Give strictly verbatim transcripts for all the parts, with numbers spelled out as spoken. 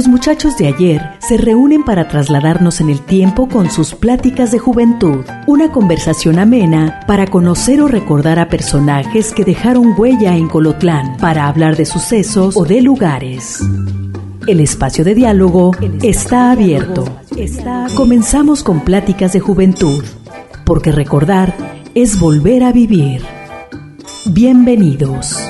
los muchachos de ayer se reúnen para trasladarnos en el tiempo con sus pláticas de juventud. Una conversación amena para conocer o recordar a personajes que dejaron huella en Colotlán, para hablar de sucesos o de lugares. El espacio de diálogo está abierto. Comenzamos con pláticas de juventud, porque recordar es volver a vivir. Bienvenidos.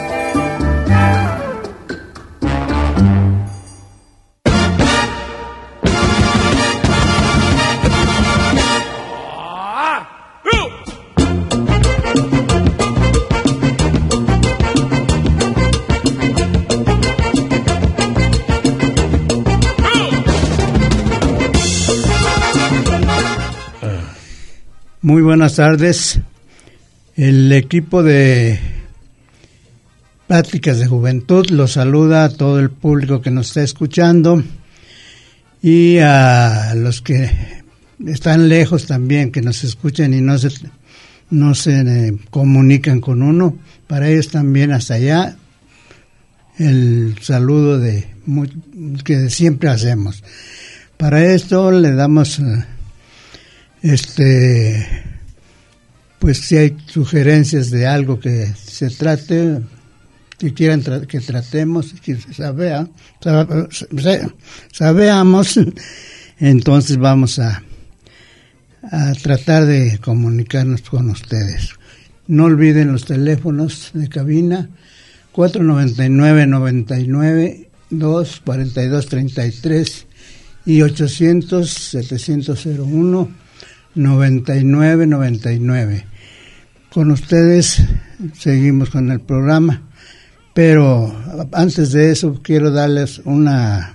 Muy buenas tardes. El equipo de Pláticas de Juventud los saluda a todo el público que nos está escuchando y a los que están lejos también, que nos escuchan y no se, no se eh, comunican con uno. Para ellos también hasta allá el saludo de muy, que siempre hacemos. Para esto le damos... Eh, Este, pues si hay sugerencias de algo que se trate, que quieran tra- que tratemos, que sabea, sabe, sabeamos, entonces vamos a, a tratar de comunicarnos con ustedes. No olviden los teléfonos de cabina cuatro noventa y nueve, noventa y nueve, dos cuarenta y dos treinta y tres y ochocientos, setecientos cero uno noventa y nueve noventa y nueve. Con ustedes seguimos con el programa, pero antes de eso quiero darles una,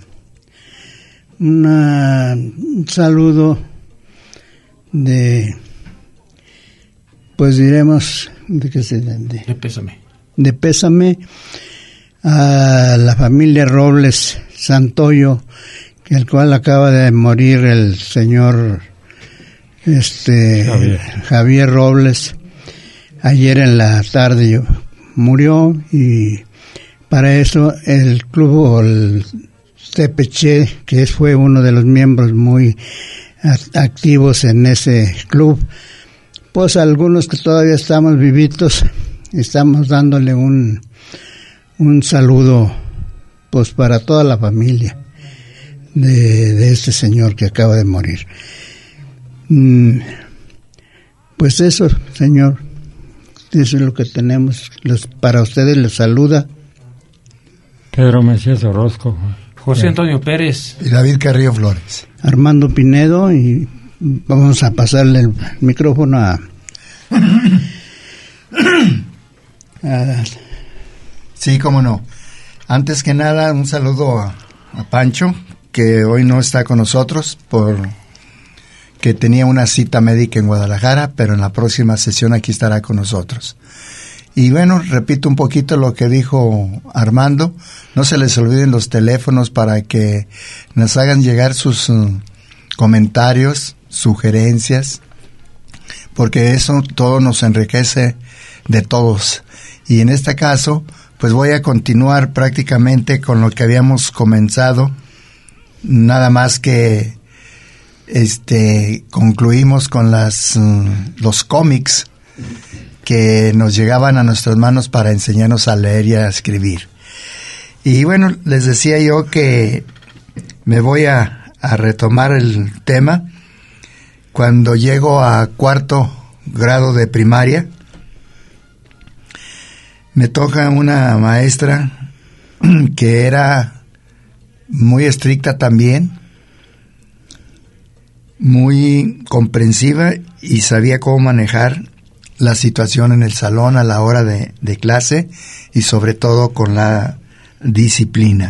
una un saludo de, pues diremos de que se de, de pésame de pésame a la familia Robles Santoyo, que el cual acaba de morir el señor Este Javier. Javier Robles ayer en la tarde yo, murió, y para eso el club, el Tepeche, que fue uno de los miembros muy activos en ese club, pues algunos que todavía estamos vivitos, estamos dándole un un saludo pues para toda la familia de, de este señor que acaba de morir. Pues eso, señor, eso es lo que tenemos. Los, para ustedes les saluda Pedro Macías Orozco, José Antonio Pérez y David Carrillo Flores, Armando Pinedo, y vamos a pasarle el micrófono a, a sí, cómo no. Antes que nada, un saludo a, a Pancho, que hoy no está con nosotros por que tenía una cita médica en Guadalajara, pero en la próxima sesión aquí estará con nosotros. Y bueno, repito un poquito lo que dijo Armando, no se les olviden los teléfonos para que nos hagan llegar sus uh, comentarios, sugerencias, porque eso todo nos enriquece de todos. Y en este caso, pues voy a continuar prácticamente con lo que habíamos comenzado, nada más que Este, concluimos con las uh, los cómics que nos llegaban a nuestras manos para enseñarnos a leer y a escribir. Y bueno, les decía yo que me voy a, a retomar el tema cuando llego a cuarto grado de primaria. Me toca una maestra que era muy estricta también, muy comprensiva, y sabía cómo manejar la situación en el salón a la hora de, de clase, y sobre todo con la disciplina.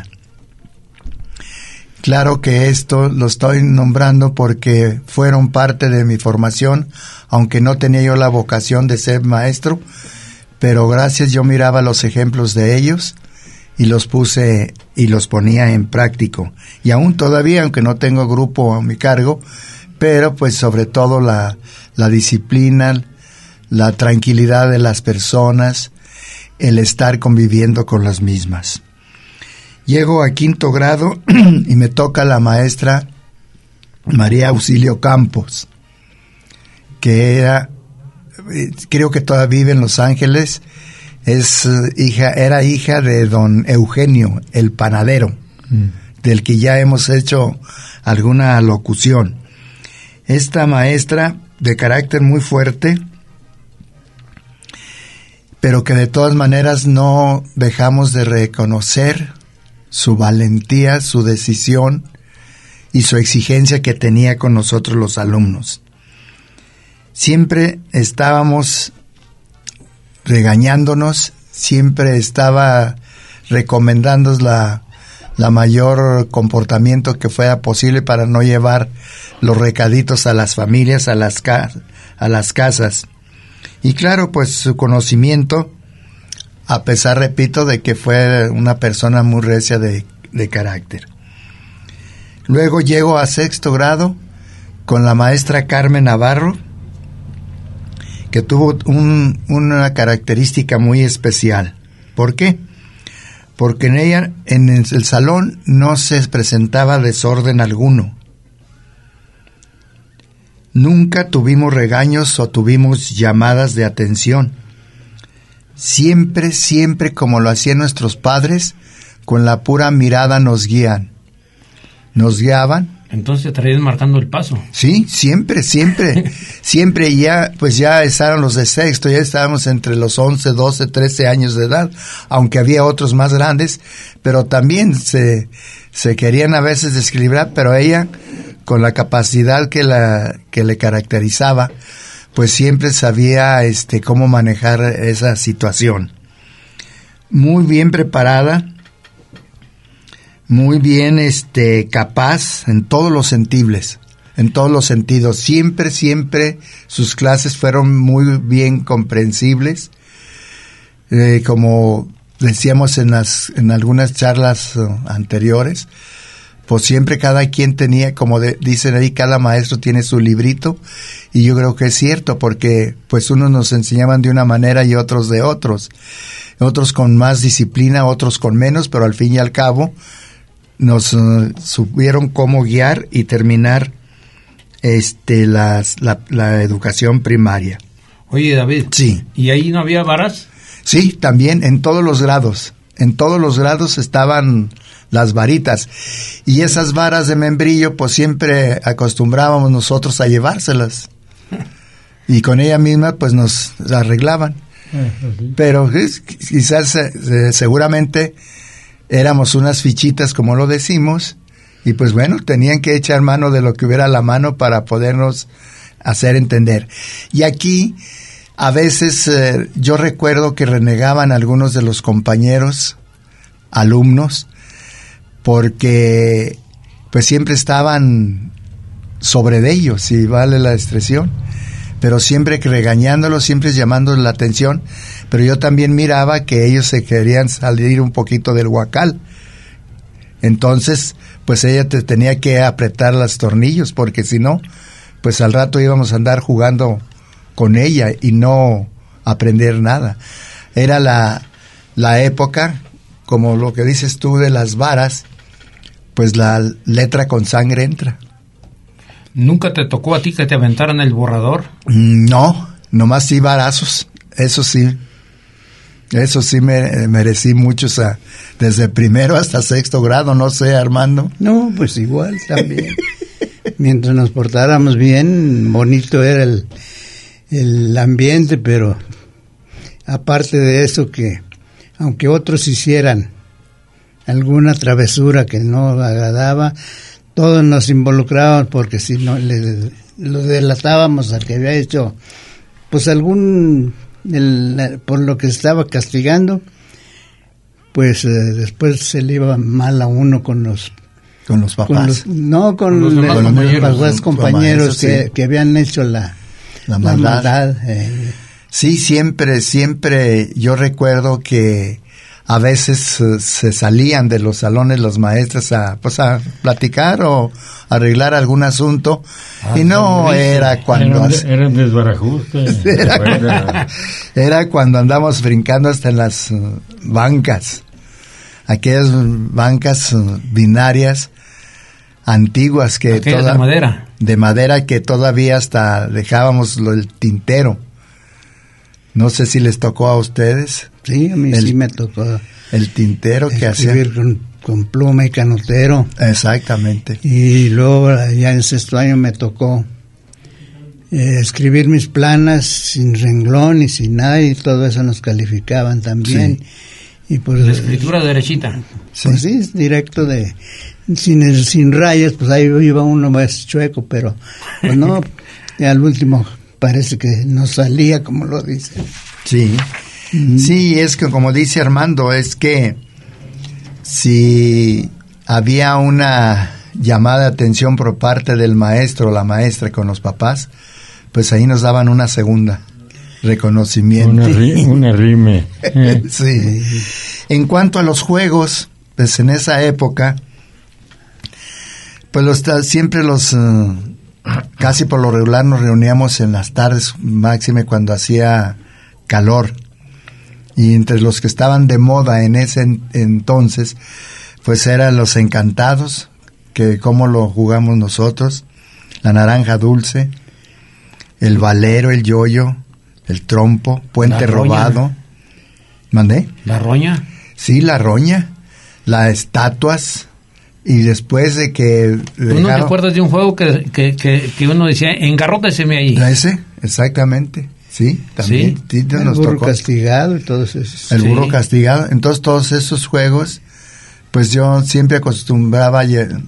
Claro que esto lo estoy nombrando porque fueron parte de mi formación, aunque no tenía yo la vocación de ser maestro, pero gracias yo miraba los ejemplos de ellos y los puse y los ponía en práctico. Y aún todavía, aunque no tengo grupo a mi cargo, pero pues sobre todo la, la disciplina, la tranquilidad de las personas, el estar conviviendo con las mismas. Llego a quinto grado y me toca la maestra María Auxilio Campos, que era, creo que todavía vive en Los Ángeles, es hija, era hija de don Eugenio, el panadero, mm. del que ya hemos hecho alguna locución. Esta maestra, de carácter muy fuerte, pero que de todas maneras no dejamos de reconocer su valentía, su decisión y su exigencia que tenía con nosotros los alumnos. Siempre estábamos regañándonos, siempre estaba recomendándonos la, la mayor comportamiento que fuera posible para no llevar los recaditos a las familias, a las, ca- a las casas. Y claro, pues su conocimiento, a pesar, repito, de que fue una persona muy recia de, de carácter. Luego llego a sexto grado con la maestra Carmen Navarro, que tuvo un, una característica muy especial. ¿Por qué? Porque en ella, en el salón, no se presentaba desorden alguno. Nunca tuvimos regaños o tuvimos llamadas de atención. Siempre, siempre, como lo hacían nuestros padres, con la pura mirada nos guían. Nos guiaban. Entonces traían marcando el paso. Sí, siempre, siempre, siempre. Ya, pues ya estaban los de sexto, ya estábamos entre los once, doce, trece años de edad, aunque había otros más grandes, pero también se, se querían a veces desequilibrar, pero ella, con la capacidad que la, que le caracterizaba, pues siempre sabía este cómo manejar esa situación. Muy bien preparada, muy bien este capaz en todos los sentidos, en todos los sentidos. Siempre, siempre sus clases fueron muy bien comprensibles. Eh, como decíamos en las en algunas charlas uh, anteriores, pues siempre cada quien tenía, como de, dicen ahí, cada maestro tiene su librito, y yo creo que es cierto, porque pues unos nos enseñaban de una manera y otros de otros, otros con más disciplina, otros con menos, pero al fin y al cabo nos uh, supieron cómo guiar y terminar este las, la, la educación primaria. Oye, David, sí. ¿Y ahí no había varas? Sí, también en todos los grados, en todos los grados estaban las varitas, y esas varas de membrillo pues siempre acostumbrábamos nosotros a llevárselas, y con ella misma pues nos arreglaban. Pero quizás eh, seguramente éramos unas fichitas, como lo decimos, y pues bueno, tenían que echar mano de lo que hubiera a la mano para podernos hacer entender. Y aquí a veces eh, yo recuerdo que renegaban algunos de los compañeros alumnos, porque pues siempre estaban sobre de ellos, si vale la expresión, pero siempre que regañándolos, siempre llamándoles la atención, pero yo también miraba que ellos se querían salir un poquito del huacal. Entonces, pues ella te tenía que apretar los tornillos, porque si no, pues al rato íbamos a andar jugando con ella y no aprender nada. Era la, la época, como lo que dices tú de las varas, pues la letra con sangre entra. ¿Nunca te tocó a ti que te aventaran el borrador? No, nomás sí varazos, eso sí. Eso sí me merecí mucho, o sea, desde primero hasta sexto grado, no sé, Armando. No, pues igual también. Mientras nos portáramos bien, bonito era el, el ambiente, pero aparte de eso, que aunque otros hicieran alguna travesura que no agradaba, todos nos involucrábamos, porque si no le, lo delatábamos al que había hecho pues algún el, por lo que estaba castigando, pues eh, después se le iba mal a uno con los con los papás, con los, no con, con los demás los, compañeros, los demás compañeros que, sí. que habían hecho la, la maldad, la maldad eh. Sí, siempre, siempre yo recuerdo que a veces uh, se salían de los salones los maestros a, pues, a platicar o arreglar algún asunto, ah, y no era cuando... Era un, era un desbarajuste. Era, era cuando andamos brincando hasta en las uh, bancas. aquellas bancas binarias antiguas que Aquellas toda, de madera. de madera que todavía hasta dejábamos lo, el tintero. No sé si les tocó a ustedes. Sí, a mí el, sí me tocó. El tintero que hacía. Escribir con, con pluma y canotero. Exactamente. Y luego ya en sexto año me tocó eh, escribir mis planas sin renglón y sin nada, y todo eso nos calificaban también. Sí. Y pues, la escritura derechita. Pues sí, sí, directo de... Sin, sin rayas, pues ahí iba uno más chueco, pero pues no, ya al último parece que no salía como lo dice. Sí, mm. sí, es que como dice Armando, es que si había una llamada de atención por parte del maestro o la maestra con los papás, pues ahí nos daban una segunda reconocimiento. Una, ri- una rime. Sí. En cuanto a los juegos, pues en esa época, pues los, siempre los, uh, casi por lo regular nos reuníamos en las tardes, máxime cuando hacía calor. Y entre los que estaban de moda en ese en, entonces, pues eran los encantados, que como lo jugamos nosotros, la naranja dulce, el valero, el yoyo, el trompo, puente robado. ¿Mandé? ¿La roña? Sí, la roña, las estatuas. Y después de que... ¿Tú no te acuerdas de un juego que, que, que, que uno decía, engarróteseme ahí? Ese, exactamente, sí, también. ¿Sí? Sí, el nos burro tocó. castigado y todos esos. El sí. burro castigado. Entonces todos esos juegos, pues yo siempre acostumbraba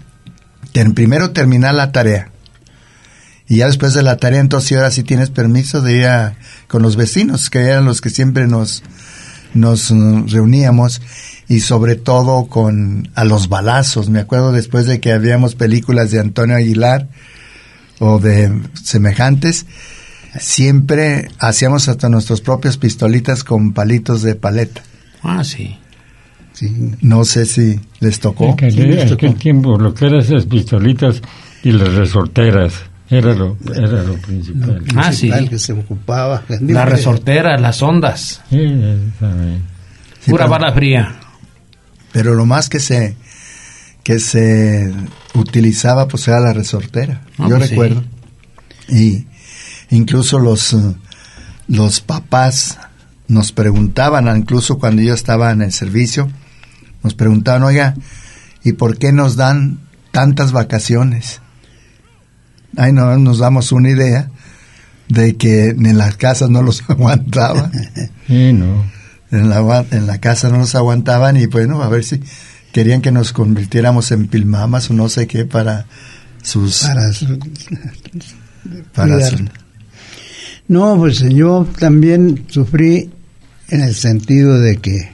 a primero terminar la tarea. Y ya después de la tarea, entonces ahora sí tienes permiso de ir a, con los vecinos, que eran los que siempre nos, nos uh, reuníamos. Y sobre todo con a los balazos. Me acuerdo después de que habíamos películas de Antonio Aguilar o de semejantes, siempre hacíamos hasta nuestras propias pistolitas con palitos de paleta. Ah, sí. Sí. No sé si les tocó. En aquel, Sí, les en tocó. aquel tiempo lo que eran esas pistolitas y las resorteras era lo, era lo principal. Lo Ah, sí. principal que se ocupaba. La resortera, las ondas. Sí, exactamente. Sí, Pura pero- bala fría. Pero lo más que se que se utilizaba pues era la resortera. Ah, Yo pues recuerdo. Y incluso los uh, los papás nos preguntaban, incluso cuando yo estaba en el servicio, nos preguntaban, oiga, ¿y por qué nos dan tantas vacaciones? Ahí no nos damos una idea de que en las casas no los aguantaban. Sí, no. En la, en la casa no nos aguantaban y bueno, a ver si querían que nos convirtiéramos en pilmamas o no sé qué para sus... Para su- para cuidar. su- No, pues yo también sufrí en el sentido de que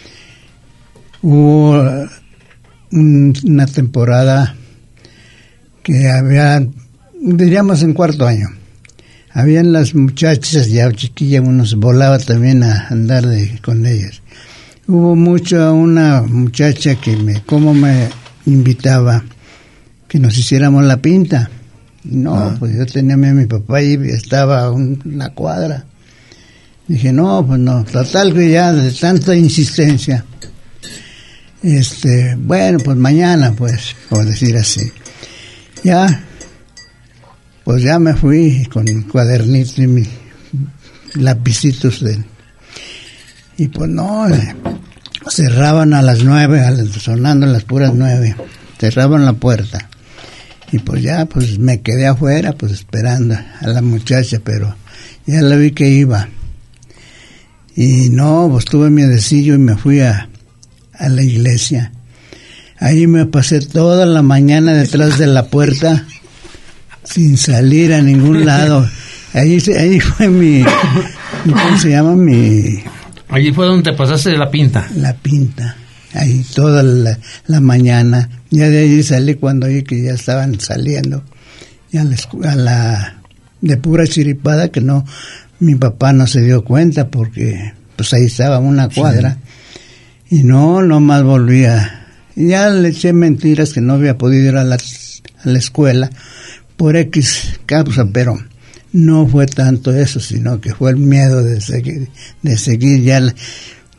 hubo un- una temporada que había, diríamos en cuarto año, habían las muchachas, ya chiquillas, uno se volaba también a andar de, con ellas. Hubo mucho, una muchacha que me, como me invitaba que nos hiciéramos la pinta. No, Ah. pues yo tenía a mi papá y estaba a un- una cuadra. Dije, no, pues no, total que ya de tanta insistencia. Este, bueno, pues mañana, pues, por decir así. Ya, pues ya me fui con mi cuadernito y mis lapicitos de... Y pues no, eh, cerraban a las nueve, a las- sonando las puras nueve, cerraban la puerta. Y pues ya, pues me quedé afuera, pues esperando a la muchacha, pero ya la vi que iba. Y no, pues tuve miedecillo y me fui a, a la iglesia. Ahí me pasé toda la mañana detrás de la puerta, sin salir a ningún lado. Ahí, ahí fue mi, ¿cómo se llama? Mi... Allí fue donde te pasaste de la pinta. La pinta, ahí toda la, la mañana. Ya de ahí salí cuando vi que ya estaban saliendo. Y a la, escu- a la de pura chiripada que no, mi papá no se dio cuenta porque pues ahí estaba una cuadra. Sí. Y no, no más volvía. Y ya le eché mentiras que no había podido ir a la, a la escuela por X causa, pero no fue tanto eso, sino que fue el miedo de seguir, de seguir ya la,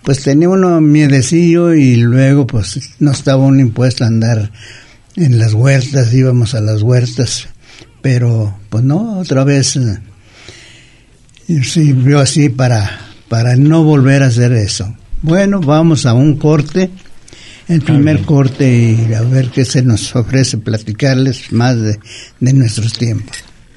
pues tenía uno miedecillo y luego pues no estaba uno impuesto a andar en las huertas, íbamos a las huertas, pero pues no, otra vez eh, sirvió así para, para no volver a hacer eso. Bueno, vamos a un corte, el primer okay. corte, y a ver qué se nos ofrece platicarles más de, de nuestros tiempos.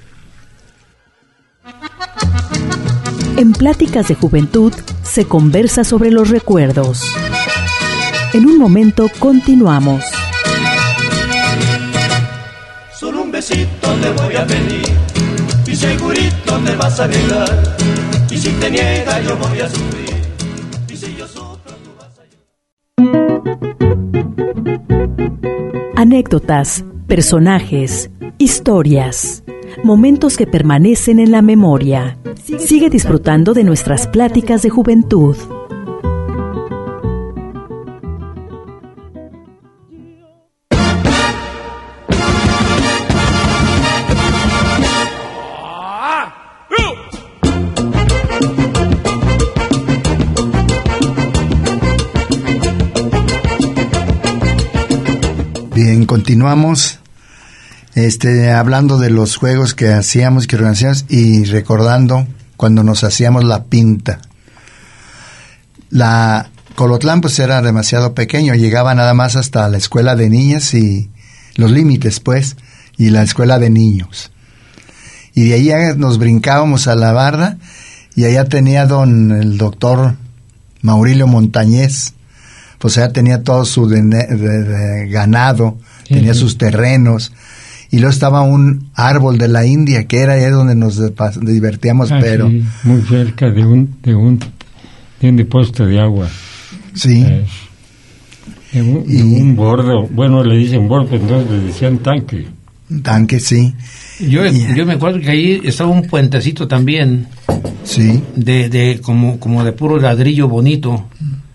En Pláticas de Juventud se conversa sobre los recuerdos. En un momento continuamos. Solo un besito te voy a pedir y segurito me vas a negar. Y si te niegas yo voy a sufrir. Y si yo sufro tú vas a... Anécdotas, personajes, historias, momentos que permanecen en la memoria. Sigue disfrutando de nuestras pláticas de juventud. Bien, continuamos este, hablando de los juegos que hacíamos, que organizamos, y recordando cuando nos hacíamos la pinta. La Colotlán pues era demasiado pequeño, llegaba nada más hasta la escuela de niñas y los límites pues, y la escuela de niños. Y de ahí nos brincábamos a la barra y allá tenía don el doctor Maurilio Montañez, pues ya tenía todo su de, de, de ganado, sí, tenía sí. sus terrenos, y luego estaba un árbol de la India, que era ahí donde nos divertíamos, ah, pero... Sí, muy cerca de un, de un, de un depósito de agua. Sí. Eh, de un, y, de un bordo, bueno, le dicen bordo, entonces le decían tanque. Tanque, sí. Yo, y, yo me acuerdo que ahí estaba un puentecito también. Sí. De, de como, como de puro ladrillo bonito.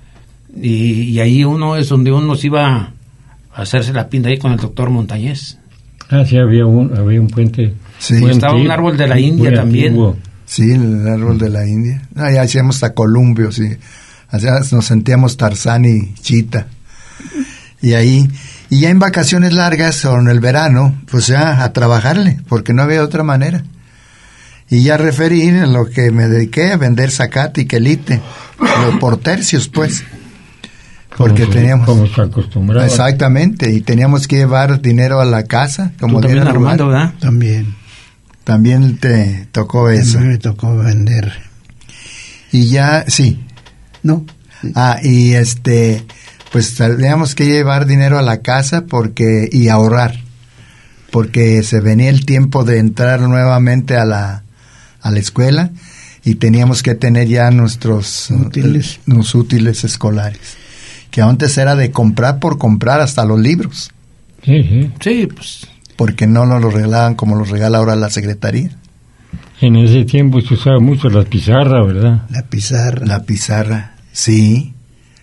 Y, y ahí uno es donde uno se iba a hacerse la pinta ahí con el doctor Montañez. Ah, sí, había un, había un puente. Sí. Estaba antiguo, un árbol de la India también. Antiguo. Sí, el árbol de la India. Ahí hacíamos hasta columpios, sí. Allá nos sentíamos Tarzán y Chita. Y ahí, y ya en vacaciones largas o en el verano, pues ya a trabajarle, porque no había otra manera. Y ya referí en lo que me dediqué a vender zacate y quelite, por tercios, pues. Porque como teníamos... Como se acostumbraba. Exactamente, y teníamos que llevar dinero a la casa. Como ¿Tú también, Armando, verdad? También. También te tocó eso. También me tocó vender. Y ya, sí. No. Sí. Ah, y este, pues teníamos que llevar dinero a la casa porque y ahorrar, porque se venía el tiempo de entrar nuevamente a la, a la escuela y teníamos que tener ya nuestros útiles, uh, los útiles escolares. Que antes era de comprar por comprar hasta los libros. Sí, sí. Sí, pues. Porque no nos los regalaban como los regala ahora la Secretaría. En ese tiempo se usaba mucho la pizarra, ¿verdad? La pizarra. La pizarra, sí.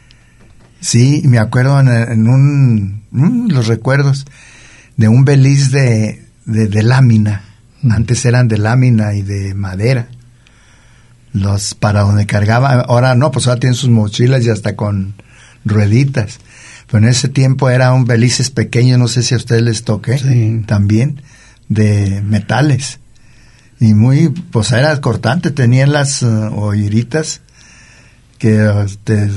Sí, me acuerdo en, en un... Mm, los recuerdos de un beliz de, de, de lámina. Mm. Antes eran de lámina y de madera. Los para donde cargaba... Ahora no, pues ahora tienen sus mochilas y hasta con... rueditas, pero en ese tiempo era un belices pequeño, no sé si a ustedes les toque, sí. También, de metales, y muy, pues era cortante, tenían las uh, olleritas que uh, te,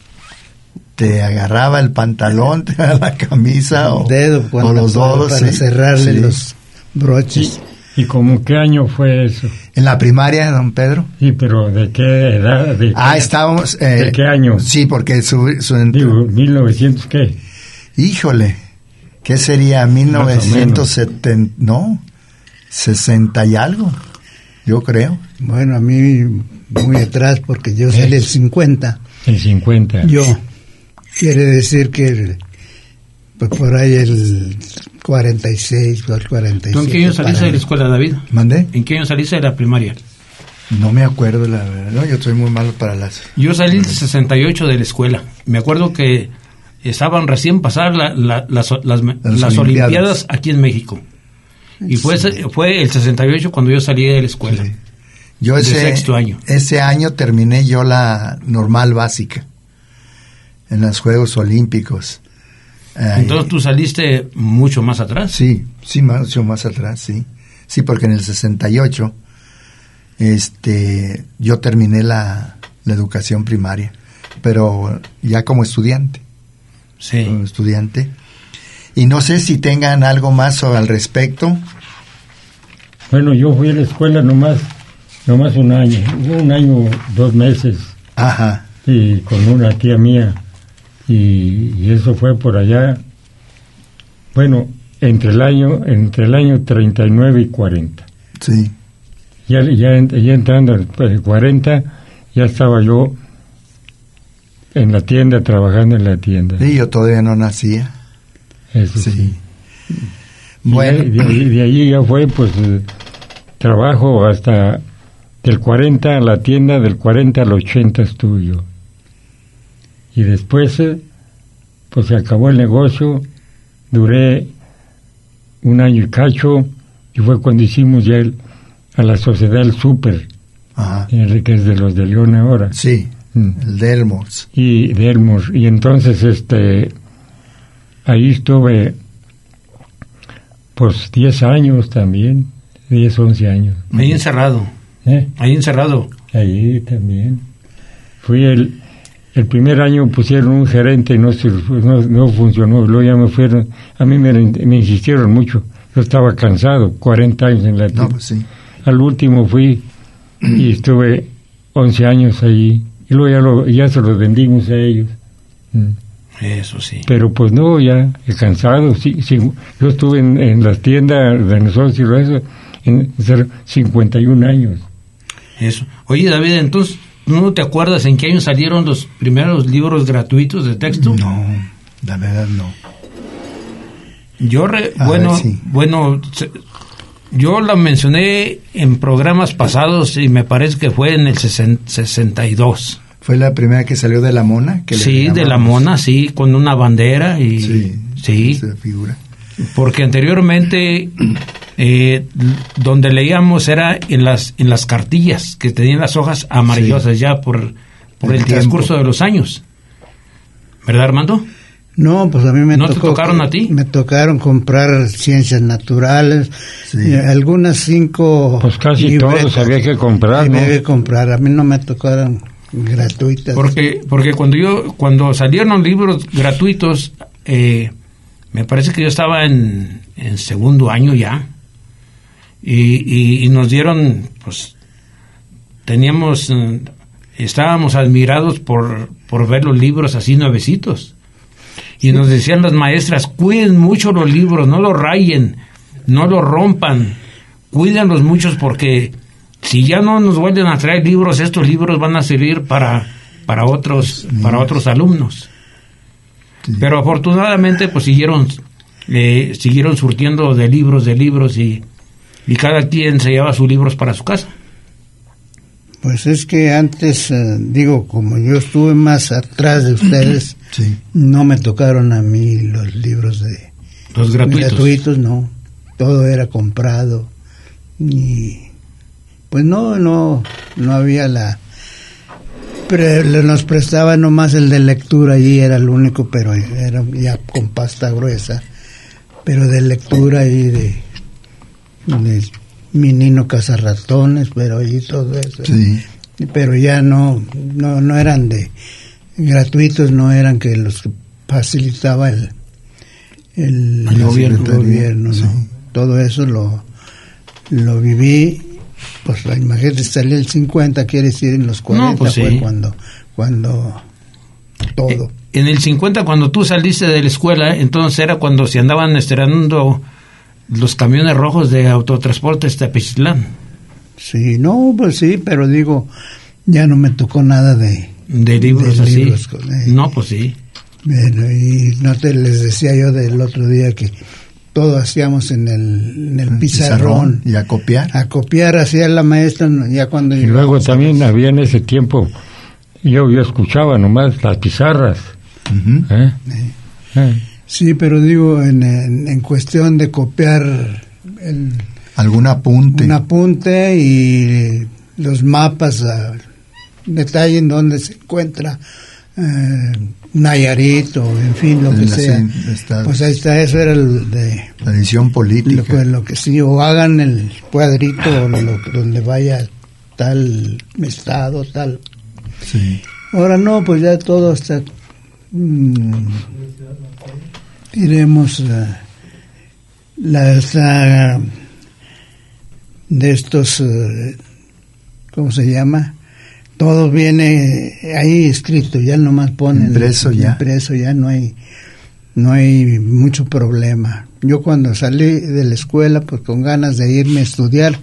te agarraba el pantalón, te agarraba la camisa, o, dedo, o los dedos, para sí, cerrarle sí. los broches. ¿Y cómo qué año fue eso? En la primaria, don Pedro. Sí, pero ¿de qué edad? ¿De ah, qué, estábamos... Eh, ¿De qué año? Sí, porque su... su Digo, ¿mil novecientos qué? Híjole, ¿qué sería? mil novecientos setenta, no, sesenta y algo, yo creo. Bueno, a mí muy atrás, porque yo salí el cincuenta. El cincuenta. Yo, quiere decir que pues por ahí el cuarenta y seis, el cuarenta y siete. ¿En qué año saliste de la escuela, David? ¿Mandé? ¿En qué año saliste de la primaria? No me acuerdo, la verdad. No, yo estoy muy malo para las... Yo salí en el sesenta y ocho de la escuela. Me acuerdo que estaban recién pasadas la, la, las, las, las, las Olimpiadas. Olimpiadas aquí en México. Y fue, sí. fue el sesenta y ocho cuando yo salí de la escuela. Sí. Yo ese, de sexto año. Ese año terminé yo la normal básica. en los Juegos Olímpicos. Entonces tú saliste mucho más atrás. Sí, sí, mucho más atrás, sí. Sí, porque en el sesenta y ocho este, yo terminé la, la educación primaria, pero ya como estudiante. Sí. Como estudiante. Y no sé si tengan algo más al respecto. Bueno, yo fui a la escuela nomás, nomás un año, un año, dos meses. Ajá. Y con una tía mía. Y, y eso fue por allá, bueno, entre el año entre el año treinta y nueve y cuarenta. Sí. Ya, ya, ya entrando en cuarenta, ya estaba yo en la tienda, trabajando en la tienda. Sí, yo todavía no nacía. Eso sí. Sí. Y Bueno. de, de, de allí ya fue, pues, eh, trabajo hasta del cuarenta a la tienda, del cuarenta al ochenta estuve yo. Y después, eh, pues se acabó el negocio, duré un año y cacho, y fue cuando hicimos ya el, a la sociedad el Súper, Ajá. que es de los de León ahora. Sí, Mm. el de Elmos. Y de Elmos, y entonces este ahí estuve pues diez años también, diez, once años. Ahí encerrado. ¿Eh? Ahí encerrado. Ahí también. Fui el el primer año pusieron un gerente y no, no, no funcionó, luego ya me fueron, a mí me, me insistieron mucho, yo estaba cansado, cuarenta años en la tienda. No, pues sí. Al último fui y estuve once años ahí, y luego ya, lo, ya se los vendimos a ellos. Mm. Eso sí. Pero pues no, ya he cansado, sí, sí, yo estuve en, en las tiendas de nosotros y eso, en cincuenta y un años. Eso. Oye, David, entonces, ¿no te acuerdas en qué año salieron los primeros libros gratuitos de texto? No, la verdad no. Yo, re, A bueno, ver, sí. bueno, se, yo la mencioné en programas pasados y me parece que fue en el sesenta y dos. ¿Fue la primera que salió de la mona? Que Sí, le de la llamamos? mona, sí, con una bandera y Sí, sí, esa figura. porque anteriormente eh, donde leíamos era en las en las cartillas que tenían las hojas amarillosas, sí, ya por por el, el transcurso de los años, ¿verdad, Armando? No, pues a mí me ¿No tocó, te tocaron a ti? Me tocaron comprar ciencias naturales, Sí. algunas cinco. Pues casi todos había que comprar, ¿no? Había que comprar, a mí no me tocaron gratuitas. Porque porque cuando yo cuando salieron los libros gratuitos, eh, me parece que yo estaba en, en segundo año ya y, y, y nos dieron, pues teníamos, eh, estábamos admirados por por ver los libros así nuevecitos. Y nos decían las maestras, cuiden mucho los libros, no los rayen, no los rompan, cuídenlos muchos porque si ya no nos vuelven a traer libros, estos libros van a servir para, para otros, para otros alumnos. Sí. Pero afortunadamente pues siguieron, eh, siguieron surtiendo de libros, de libros y, y cada quien se llevaba sus libros para su casa. Pues es que antes, eh, digo, como yo estuve más atrás de ustedes, sí, no me tocaron a mí los libros de... Los gratuitos. Gratuitos, no. Todo era comprado. Y pues no, no, no había la... Pre, nos prestaban nomás el de lectura y era el único, pero era ya con pasta gruesa. Pero de lectura y de... de Mi Nino Cazarratones, pero y todo eso. Sí. Pero ya no, no, no eran de gratuitos, no eran que los que facilitaba el, el, el gobierno, el gobierno, sí. ¿no? Todo eso lo, lo viví, pues imagínate, salí el cincuenta, quiere decir en los cuarenta, no, pues fue sí. cuando, cuando todo. Eh, en el cincuenta, cuando tú saliste de la escuela, entonces era cuando se andaban estrenando los camiones rojos de Autotransportes Tepechitlán. Sí, no, pues sí, pero digo, ya no me tocó nada de... De libros de así. libros con, eh. No, pues sí. Bueno, y no te les decía yo del otro día que todo hacíamos en el, en el pizarrón. pizarrón. Y a copiar. A copiar, hacía la maestra ya cuando... Y luego también había en ese tiempo, yo, yo escuchaba nomás las pizarras. Uh-huh. ¿Eh? Eh. Eh. Sí, pero digo, en, en, en cuestión de copiar el, algún apunte. Un apunte y los mapas, a, detalle en donde se encuentra eh, Nayarit o en fin, lo que sea. Pues ahí está, eso era el de... La edición política. Lo, lo que sí, o hagan el cuadrito lo, donde vaya tal estado, tal. Sí. Ahora no, pues ya todo está... Mmm, diremos... Uh, la saga de estos... Uh, ¿Cómo se llama? Todo viene ahí escrito, ya nomás ponen impreso ya. Impreso ya no hay no hay mucho problema. Yo cuando salí de la escuela, pues con ganas de irme a estudiar,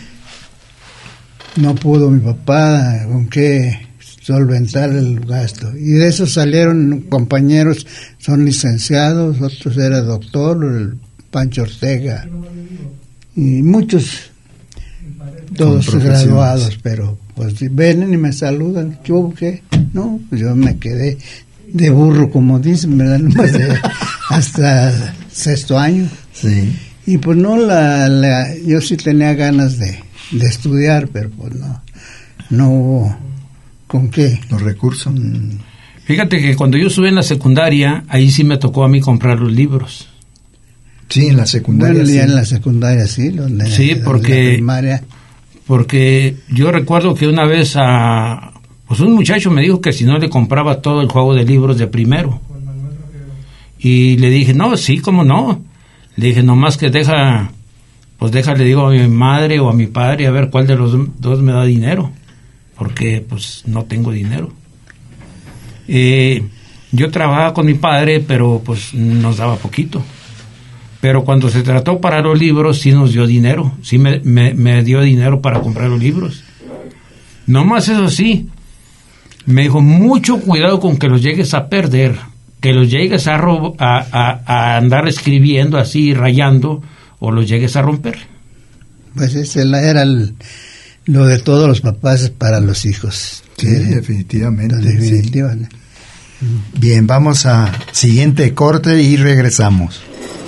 no pudo mi papá con qué solventar el gasto. Y de eso salieron compañeros, son licenciados, otros era doctor, el Pancho Ortega, y muchos, todos graduados, pero pues vienen y me saludan, ¿qué hubo, qué? No, pues yo me quedé de burro, como dicen, ¿verdad? Hasta sexto año. Sí. Y pues no, la, la yo sí tenía ganas de, de estudiar, pero pues no, no hubo con qué. Los recursos. Mm. Fíjate que cuando yo estuve en la secundaria, ahí sí me tocó a mí comprar los libros. Sí, en la secundaria. Bueno, ya sí. en la secundaria sí, los de, sí, porque... de la primaria. Porque yo recuerdo que una vez a pues un muchacho me dijo que si no le compraba todo el juego de libros de primero. Y le dije, no, sí, cómo no. Le dije, nomás que deja, pues deja, le digo a mi madre o a mi padre a ver cuál de los dos me da dinero. Porque pues no tengo dinero. Eh, yo trabajaba con mi padre, pero pues nos daba poquito. Pero cuando se trató para los libros, sí nos dio dinero, sí me, me, me dio dinero para comprar los libros. No más eso sí, me dijo, mucho cuidado con que los llegues a perder, que los llegues a, ro- a, a, a andar escribiendo así, rayando, o los llegues a romper. Pues ese era el, lo de todos los papás para los hijos. Sí, eh, definitivamente. definitivamente. Sí. Bien, vamos a siguiente corte y regresamos.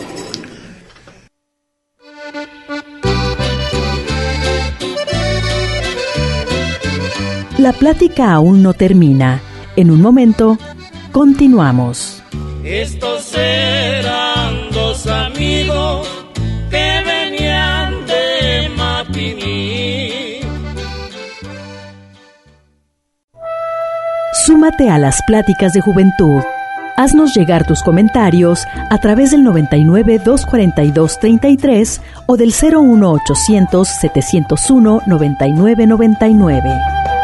La plática aún no termina. En un momento, continuamos. Estos eran dos amigos que venían de Mapimí. Súmate a las pláticas de juventud. Haznos llegar tus comentarios a través del noventa y nueve, doscientos cuarenta y dos, treinta y tres o del cero uno ochocientos, setecientos uno, noventa y nueve noventa y nueve.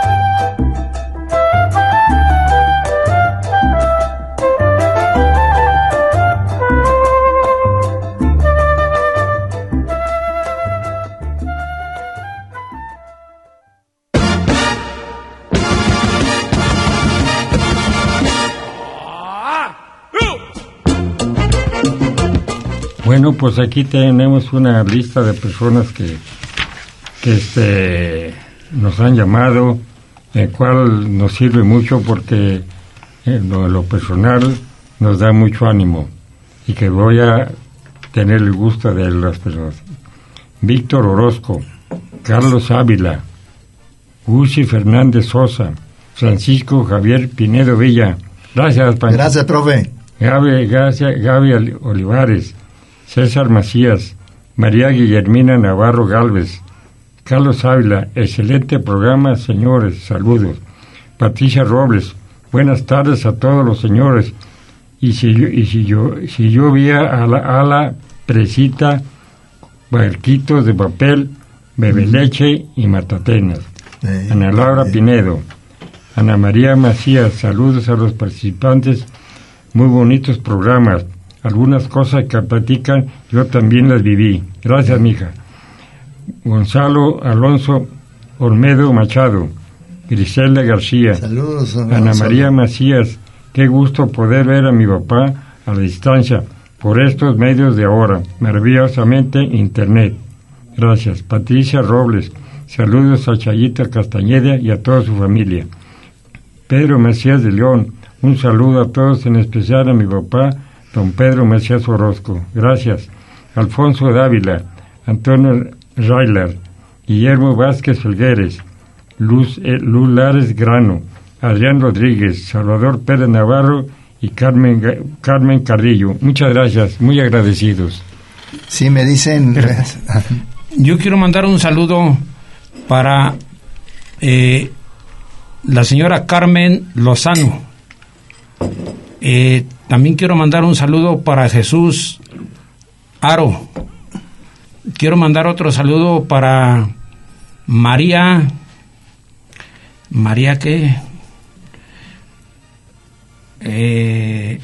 Bueno, pues aquí tenemos una lista de personas que, que este, nos han llamado, el cual nos sirve mucho porque en lo, lo personal nos da mucho ánimo y que voy a tener el gusto de las personas. Víctor Orozco, Carlos Ávila, Gusi Fernández Sosa, Francisco Javier Pinedo Villa. Gracias, Pancho. Gracias, profe. Gaby, gracias, Gaby Olivares, César Macías, María Guillermina Navarro Gálvez, Carlos Ávila, excelente programa, señores, saludos. Patricia Robles, buenas tardes a todos los señores. Y si yo, y si yo, si yo vi a la, a la presita, barquitos de papel, bebe leche y matatenas. Eh, Ana Laura eh. Pinedo, Ana María Macías, saludos a los participantes, muy bonitos programas. Algunas cosas que platican, yo también las viví. Gracias, mija. Gonzalo Alonso Olmedo Machado, Griselda García, saludos, Ana María Macías, qué gusto poder ver a mi papá a la distancia por estos medios de ahora, maravillosamente internet. Gracias. Patricia Robles, saludos a Chayita Castañeda y a toda su familia. Pedro Macías de León, un saludo a todos, en especial a mi papá, don Pedro Macías Orozco. Gracias. Alfonso Dávila, Antonio Raylar, Guillermo Vázquez Felgueres, Luz, eh, Luz Lares Grano, Adrián Rodríguez, Salvador Pérez Navarro y Carmen, Carmen Carrillo. Muchas gracias, muy agradecidos. Sí, me dicen... Yo quiero mandar un saludo para eh, la señora Carmen Lozano. Eh, también quiero mandar un saludo para Jesús Aro. Quiero mandar otro saludo para María... ¿María qué? Eh,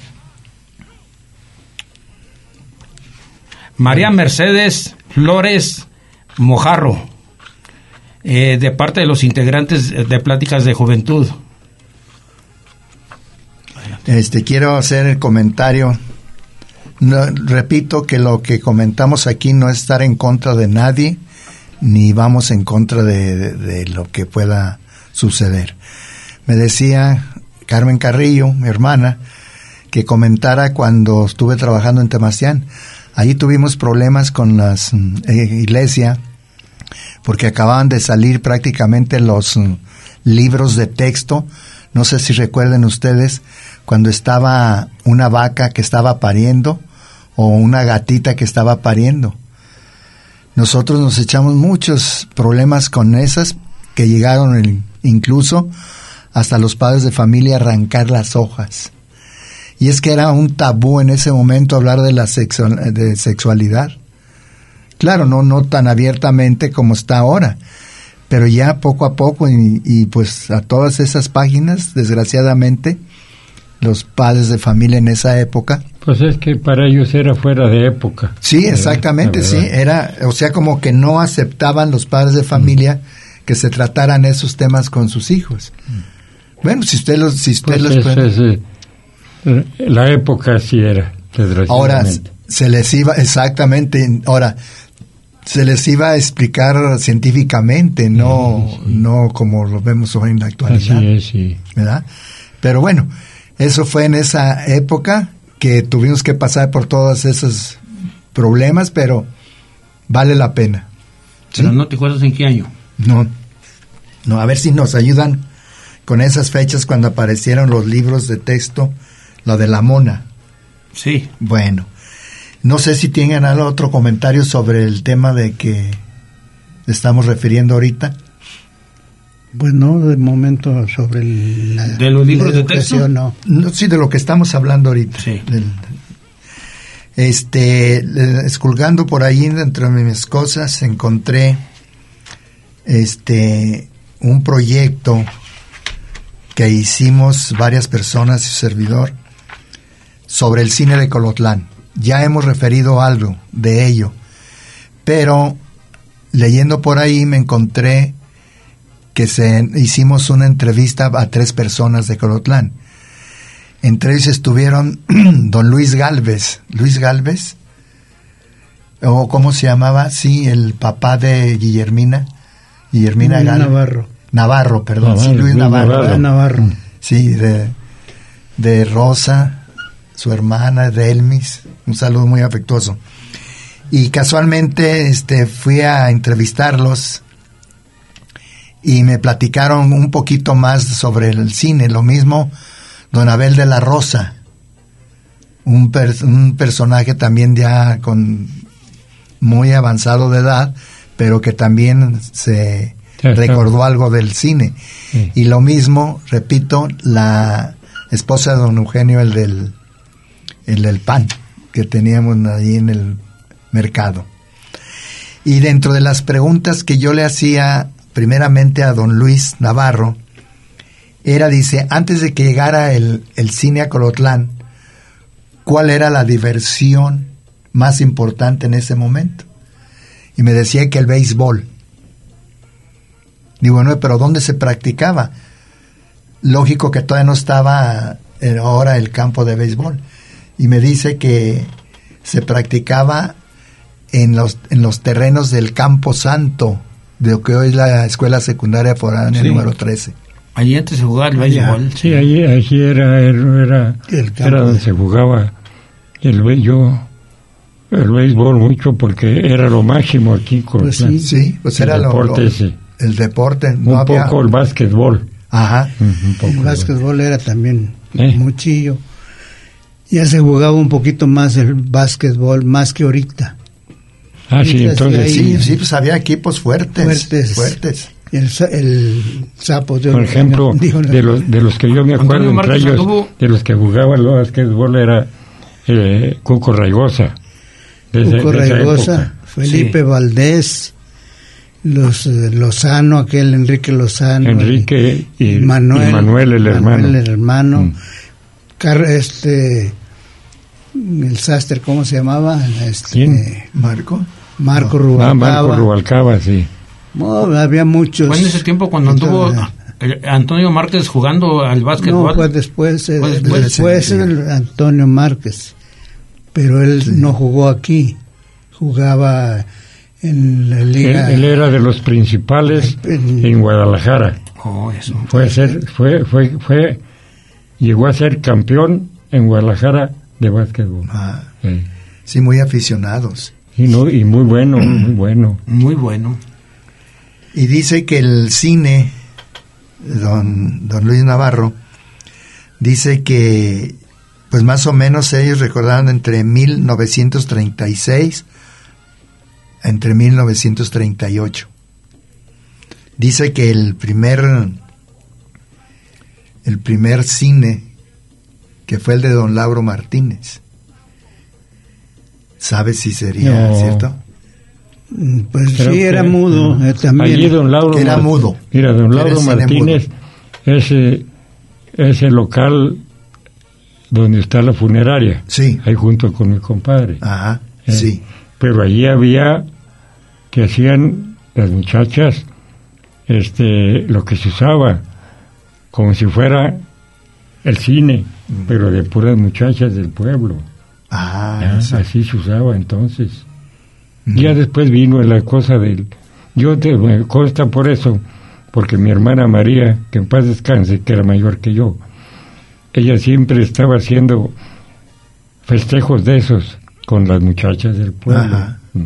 María Mercedes Flores Mojarro, eh, de parte de los integrantes de Pláticas de Juventud. Este, quiero hacer el comentario. No, repito que lo que comentamos aquí no es estar en contra de nadie, ni vamos en contra de, de, de lo que pueda suceder. Me decía Carmen Carrillo, mi hermana, que comentara cuando estuve trabajando en Temastián. Ahí tuvimos problemas con la eh, iglesia porque acababan de salir prácticamente los uh, libros de texto. No sé si recuerden ustedes cuando estaba una vaca que estaba pariendo o una gatita que estaba pariendo. Nosotros nos echamos muchos problemas con esas que llegaron el, incluso hasta los padres de familia arrancar las hojas. Y es que era un tabú en ese momento hablar de la sexual, de sexualidad. Claro, no no tan abiertamente como está ahora, pero ya poco a poco y, y pues a todas esas páginas, desgraciadamente, los padres de familia en esa época. Pues es que para ellos era fuera de época. Sí, exactamente, sí, era, o sea, como que no aceptaban los padres de familia mm. que se trataran esos temas con sus hijos. Mm. Bueno, si usted los, si usted pues los es, puede... es, eh, la época sí era, desgraciadamente. Ahora se les iba, exactamente, ahora se les iba a explicar científicamente, no, sí, sí. no como lo vemos hoy en la actualidad. Así es, sí. ¿Verdad? Pero bueno, eso fue en esa época que tuvimos que pasar por todos esos problemas, pero vale la pena. ¿Sí? Pero no te acuerdas en qué año. No, no, a ver si nos ayudan con esas fechas cuando aparecieron los libros de texto, lo de la mona. Sí. Bueno, no sé si tienen algún otro comentario sobre el tema de que estamos refiriendo ahorita. Bueno, de momento sobre el, la, de los libros de texto, no. no. Sí, de lo que estamos hablando ahorita. Sí. Del, este, esculgando por ahí entre mis cosas encontré este un proyecto que hicimos varias personas y su servidor sobre el cine de Colotlán. Ya hemos referido algo de ello, pero leyendo por ahí me encontré que se hicimos una entrevista a tres personas de Colotlán. Entre ellos estuvieron don Luis Galvez. Luis Galvez, o cómo se llamaba, sí, el papá de Guillermina. Guillermina Luis Galvez. Navarro. Navarro, perdón, Navarro, sí, Luis Navarro. Navarro. Navarro. Sí, de, de Rosa, su hermana, de Elmis. Un saludo muy afectuoso. Y casualmente este, fui a entrevistarlos y me platicaron un poquito más sobre el cine. Lo mismo don Abel de la Rosa, un, per, un personaje también ya con muy avanzado de edad, pero que también se sí, recordó sí. algo del cine. Sí. Y lo mismo, repito, la esposa de don Eugenio, el del, el del pan, que teníamos ahí en el mercado. Y dentro de las preguntas que yo le hacía primeramente a don Luis Navarro, era, dice, antes de que llegara el, el cine a Colotlán, ¿cuál era la diversión más importante en ese momento? Y me decía que el béisbol. Digo, bueno, pero ¿dónde se practicaba? Lógico que todavía no estaba ahora el campo de béisbol. Y me dice que se practicaba en los, en los terrenos del Campo Santo, de lo que hoy es la escuela secundaria foránea sí. número trece. Allí antes se jugaba el béisbol. Sí, allí, allí era, era, era donde se jugaba el, yo, el béisbol mucho, porque era lo máximo aquí. Con pues sí, sí, pues era el lo, deporte lo, ese. El deporte. Un no poco había... el básquetbol. Ajá. Un poco el de básquetbol era también ¿Eh? muchillo. Ya se jugaba un poquito más el básquetbol, más que ahorita. Ah, sí, Ahorita entonces sí Sí, hay- sí, pues había equipos fuertes. Fuertes. Fuertes. El, sa- el sapo de por oro, ejemplo, digo, de los, de los que yo me acuerdo, Antonio entre Márquez ellos, anduvo- de los que jugaban el básquetbol era eh, Cuco Raigosa. de esa- Cuco de esa Raigosa, época. Felipe Sí. Valdés, los eh, Lozano, aquel Enrique Lozano, Enrique y, y Manuel, y Manuel el hermano. Manuel el hermano, Mm. Car- este, el sastre, ¿cómo se llamaba? Este, ¿Quién? Marco. Marco Ah, Rubalcaba. Marco Rubalcaba, sí. No, había muchos. Fue en ese tiempo cuando anduvo eh, Antonio Márquez jugando al básquetbol. No, fue después, eh, Fue después. después el Antonio Márquez, pero él no jugó aquí, jugaba en la Él, liga. él era de los principales En- en Guadalajara. Oh, eso. Fue a ser, fue, fue, fue, llegó a ser campeón en Guadalajara de básquetbol. Ah, Sí. sí, muy aficionados. Y, no, y muy bueno, muy bueno. Muy bueno. Y dice que el cine, don, don Luis Navarro, dice que pues más o menos ellos recordaron entre mil novecientos treinta y seis entre mil novecientos treinta y ocho. Dice que el primer el primer cine que fue el de don Lauro Martínez. ¿Sabes si sería No. cierto? Pues Creo sí, que, era mudo, ah, eh, también. Allí don Lauro Era Mar- mudo. Mira, don Era Lauro cine Martínez, ese, ese local donde está la funeraria, Sí. ahí junto con mi compadre. Ajá, Eh, sí. Pero allí había que hacían las muchachas este lo que se usaba, como si fuera el cine, pero de puras muchachas del pueblo. Ah, Ya, sí. así se usaba entonces. Ujú. Ya después vino la cosa del... Yo te me consta por eso, porque mi hermana María, que en paz descanse, que era mayor que yo, ella siempre estaba haciendo festejos de esos con las muchachas del pueblo. Ajá. Mm.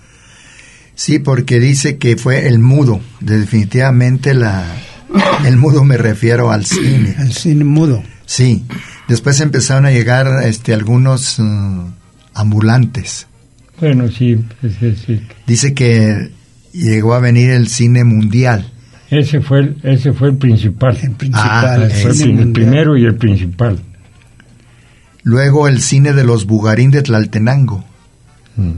Sí, porque dice que fue el mudo, de- definitivamente la el mudo me refiero al cine. El cine mudo. Sí, después empezaron a llegar este algunos mm, ambulantes. Bueno, sí, pues, sí, sí. Dice que llegó a venir el cine mundial. Ese fue el, ese fue el principal. El Ah, principal. Fue el, cine prim- el mundial. primero y el principal. Luego el cine de los Bugarín de Tlaltenango. Mm.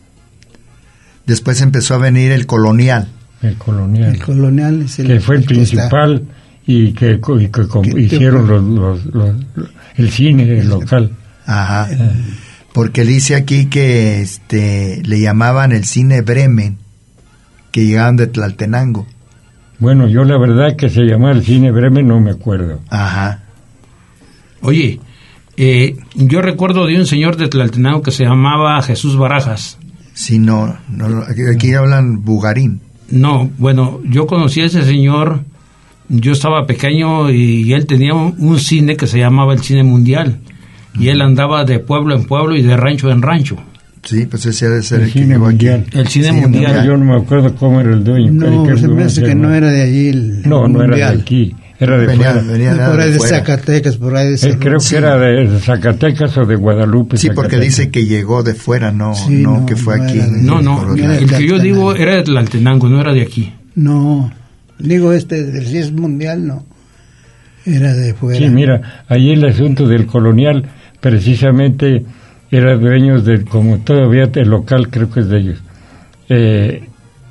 Después empezó a venir el colonial. El colonial. El colonial es el que fue el que está- principal y que, co- y que com- Que te- hicieron los, los- los- el cine el local. Ajá. Porque dice aquí que este le llamaban el cine Bremen, que llegaban de Tlaltenango. Bueno, yo la verdad que se llamaba el cine Bremen no me acuerdo. Ajá. Oye, eh, yo recuerdo de un señor de Tlaltenango que se llamaba Jesús Barajas. Sí, no, no aquí, aquí hablan Bugarín. No, bueno, yo conocí a ese señor, yo estaba pequeño y él tenía un, un cine que se llamaba el Cine Mundial. Y él andaba de pueblo en pueblo y de rancho en rancho. Sí, pues ese ha de ser El el, que cine llegó aquí. mundial. El Cine Cine Mundial. mundial. Yo no me acuerdo cómo era el dueño. No, qué- qué se me hace se que no llamaba. era de allí el No, no era de mundial. aquí, era de Venía, fuera. venía Por ahí de fuera. Zacatecas, por ahí de Eh, Zacatecas. creo que era de Zacatecas o de Guadalupe. Sí, porque Zacatecas. dice que llegó de fuera, no, Sí, no, no, que fue no aquí. era de- No, no, por otro era lado. el que yo Tlaltenango. digo era de Tlaltenango, no era de aquí. No, digo este, del si es mundial, no. Era de fuera. Sí, mira, ahí el asunto del colonial, precisamente era dueños de, como todavía el local creo que es de ellos. Eh,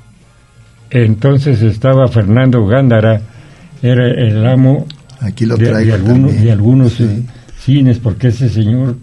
entonces estaba Fernando Gándara, era el amo Aquí lo de, traigo de algunos, también. de algunos Sí. eh, cines, porque ese señor,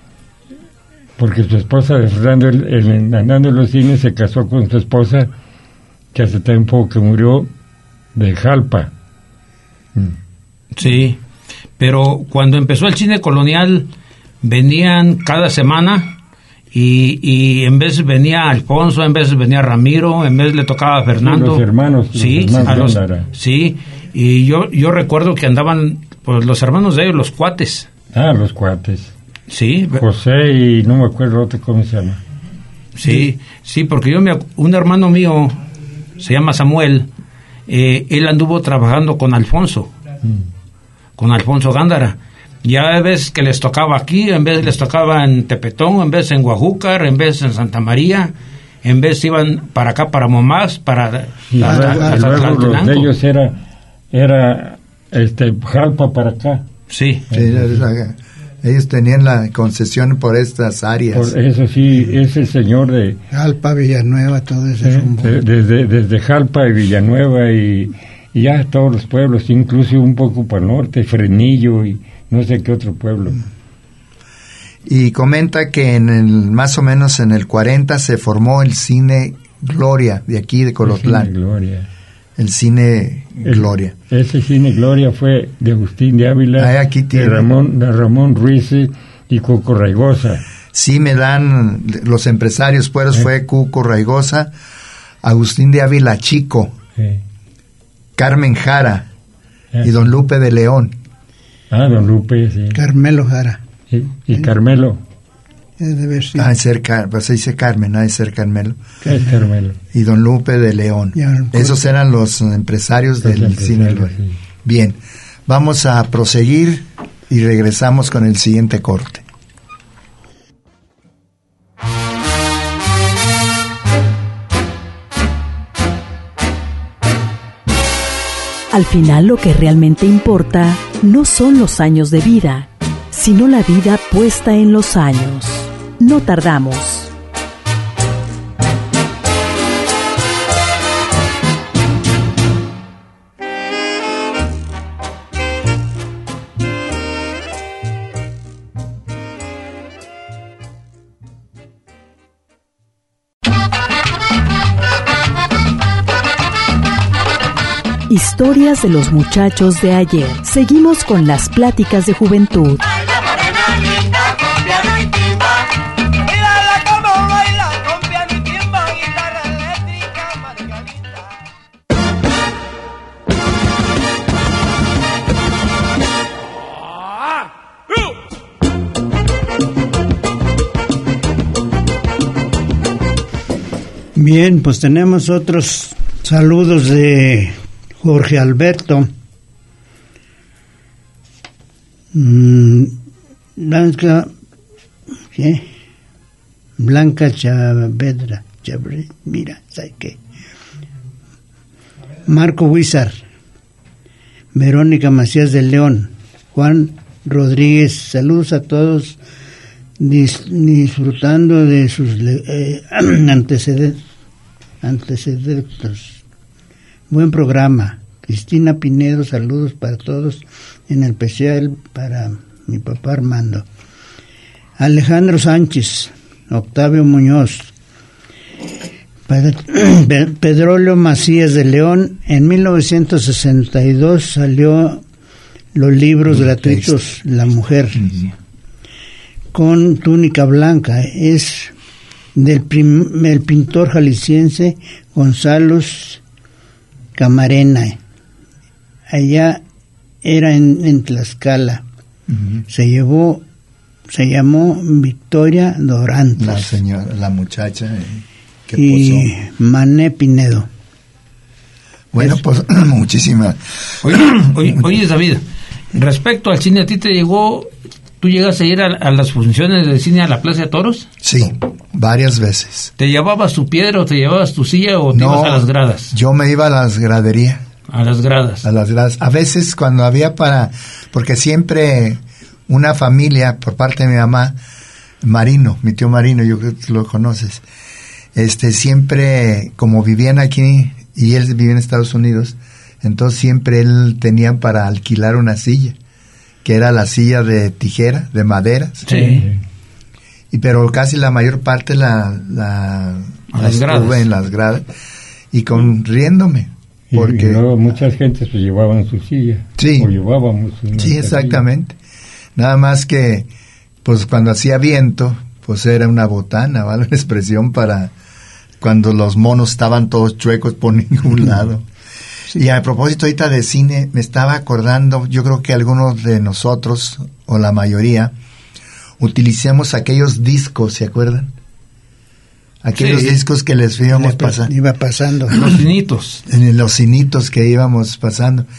porque su esposa de Fernando, el- el- andando en los cines, se casó con su esposa, que hace tiempo que murió de Jalpa. Mm. Sí, pero cuando empezó el cine colonial venían cada semana y, y en vez venía Alfonso, en vez venía Ramiro, en vez le tocaba a Fernando. Los hermanos, los sí, hermanos a los- Gándara. sí, y yo yo recuerdo que andaban pues los hermanos de ellos, los cuates. Ah, los cuates. Sí, José y no me acuerdo otro cómo se llama. sí, sí, porque yo me ac- un hermano mío se llama Samuel, eh, él anduvo trabajando con Alfonso mm. con Alfonso Gándara. Ya hay veces que les tocaba aquí, en vez les tocaba en Tepetón, en vez en Guajúcar, en vez en Santa María, en vez iban para acá, para Momás, para... Y la, luego, la, y la, luego los de ellos era, era este, Jalpa para acá. Sí. sí ellos tenían la concesión por estas áreas. Por eso sí, ese señor de... Jalpa, Villanueva, todo ese eh, rumbo. de, desde, desde Jalpa y Villanueva y, y ya todos los pueblos, incluso un poco para el norte, Frenillo y no sé qué otro pueblo. Y comenta que en el, más o menos en el cuarenta se formó el Cine Gloria, de aquí de Colotlán. El Cine Gloria. El Cine el, Gloria. Ese Cine Gloria fue de Agustín de Ávila, Ay, aquí de, Ramón, de Ramón Ruiz y Cuco Raigosa. Sí, me dan los empresarios, pues eh. fue Cuco Raigosa, Agustín de Ávila Chico, eh. Carmen Jara eh. y don Lupe de León. Ah, don Lupe, sí. Carmelo Jara. Y, y ¿sí? Carmelo. Debe ser. Ah, de ser, pues se dice Carmen, ha de ser Carmelo. Es Carmelo. Y don Lupe de León. Ya, esos eran los empresarios los del empresarios, cine. Sí. Bien, vamos a proseguir y regresamos con el siguiente corte. Al final, lo que realmente importa no son los años de vida, sino la vida puesta en los años. No tardamos. Historias de los muchachos de ayer. Seguimos con las pláticas de juventud. Bien, pues tenemos otros saludos de Jorge Alberto. Mm, Blanca, ¿qué? Blanca Chavedra, Chavedra, mira, ¿sabes qué? Marco Huizar, Verónica Macías de León, Juan Rodríguez, saludos a todos, dis, disfrutando de sus eh, antecedentes, antecedentes. Buen programa. Cristina Pinedo, saludos para todos, en especial para mi papá Armando. Alejandro Sánchez, Octavio Muñoz, Pedrolio Macías de León. En mil novecientos sesenta y dos salió los libros gratuitos La Mujer, uh-huh. con túnica blanca. Es del prim, el pintor jalisciense Gonzalo Camarena. Allá era en, en Tlaxcala. Uh-huh. Se llevó, se llamó Victoria Dorantes. La señora, la muchacha eh, que y posó. Mané Pinedo. Bueno, es, pues muchísimas. Oye, oye, oye, David, respecto al cine, ¿a ti te llegó, tú llegaste a ir a, a las funciones de cine a la Plaza de Toros? Sí, varias veces. ¿Te llevabas tu piedra o te llevabas tu silla o te no, ibas a las gradas? Yo me iba a las graderías. A las gradas. A las gradas. A veces cuando había para, porque siempre una familia por parte de mi mamá, Marino, mi tío Marino, yo creo que lo conoces, este siempre, como vivían aquí y él vivía en Estados Unidos, entonces siempre él tenía para alquilar una silla, que era la silla de tijera, de madera. Sí. Y pero casi la mayor parte la, la, la estuve gradas. En las gradas y con riéndome. Porque, y, y luego muchas gentes pues llevaban su silla. Sí. O llevábamos una Sí, exactamente. Silla. Nada más que, pues cuando hacía viento, pues era una botana, ¿vale? Una expresión para cuando los monos estaban todos chuecos por ningún lado. Sí. Y a propósito ahorita de cine, me estaba acordando, yo creo que algunos de nosotros, o la mayoría, utilizamos aquellos discos, ¿se acuerdan? Aquellos sí. discos que les íbamos pasando. Iba pasando. Los cinitos. En los cinitos que íbamos pasando.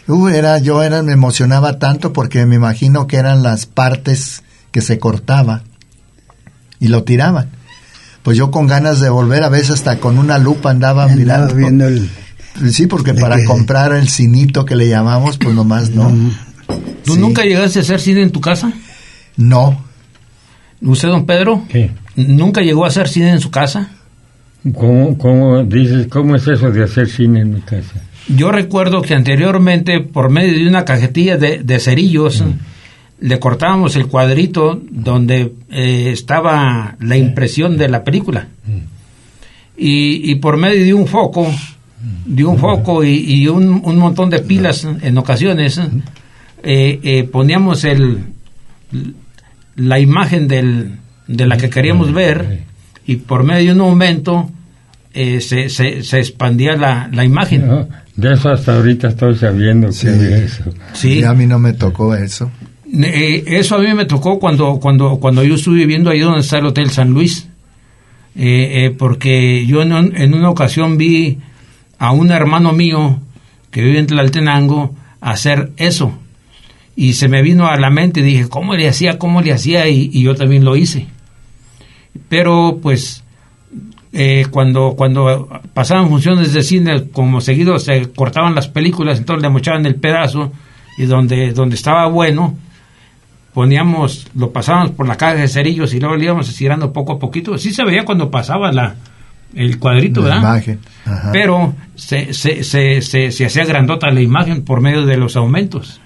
Uh, era, yo era, me emocionaba tanto porque me imagino que eran las partes que se cortaba y lo tiraban. Pues yo con ganas de volver, a veces hasta con una lupa andaba Andaba mirando. Viendo el, sí, porque para que... comprar el cinito que le llamamos, pues nomás no. no. ¿Tú sí. nunca llegaste a hacer cine en tu casa? No. ¿Usted, don Pedro? ¿Qué? ¿Nunca llegó a hacer cine en su casa? ¿Cómo, cómo dices, cómo es eso de hacer cine en mi casa? Yo recuerdo que anteriormente, por medio de una cajetilla de, de cerillos, mm. le cortábamos el cuadrito donde eh, estaba la impresión de la película. Mm. Y, y por medio de un foco, de un mm. foco y, y un, un montón de pilas mm. en ocasiones, mm. eh, eh, poníamos el la imagen del, de la que queríamos ver, y por medio de un aumento eh, se, se, se expandía la, la imagen. No, de eso hasta ahorita estoy sabiendo sí. que es eso. Sí. Y a mí no me tocó eso. Eh, eso a mí me tocó cuando cuando cuando yo estuve viviendo ahí donde está el Hotel San Luis, eh, eh, porque yo en, un, en una ocasión vi a un hermano mío que vive en Tlaltenango hacer eso, y se me vino a la mente y dije, ¿cómo le hacía? ¿Cómo le hacía? Y, y yo también lo hice. Pero pues eh, cuando cuando pasaban funciones de cine, como seguido se cortaban las películas, entonces le mochaban el pedazo, y donde donde estaba bueno, poníamos, lo pasábamos por la caja de cerillos y luego le íbamos estirando poco a poquito. Sí se veía cuando pasaba la el cuadrito, la ¿verdad? Imagen. Ajá. Pero se, se, se, se, se hacía grandota la imagen por medio de los aumentos.